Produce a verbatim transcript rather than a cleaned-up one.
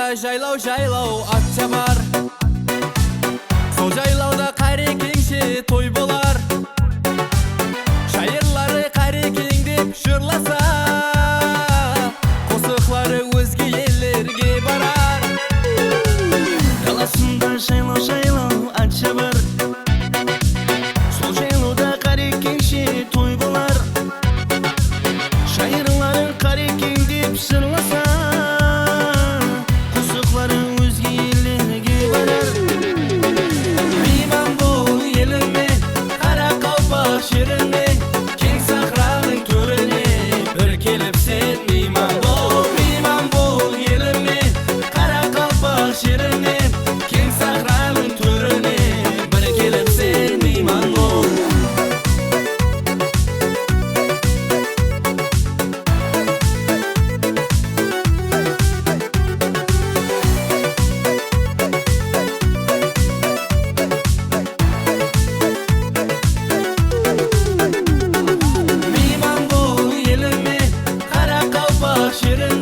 жайлау жайлау атша бар. Сол жайлауда қарекеңше той болар. Шайырлары қарекең деп жырласа, қосықлары өзге елерге барар. Даласында жайлау жайлау атша бар. Сол жайлауда қарекеңше той болар. Шайырлары қарекең деп жырласа, қосықлары өзге елерге барар. Мейман бол еліңе, Қарақалпақ жеріне, кең сахраның төріне бір келіп сен мейман бол. Мейман бол еліңе, Қарақалпақ жеріне, кең сахраның төріне бір келіп сен мейман бол. Мейман бол еліңе, Қарақалпақ жеріне,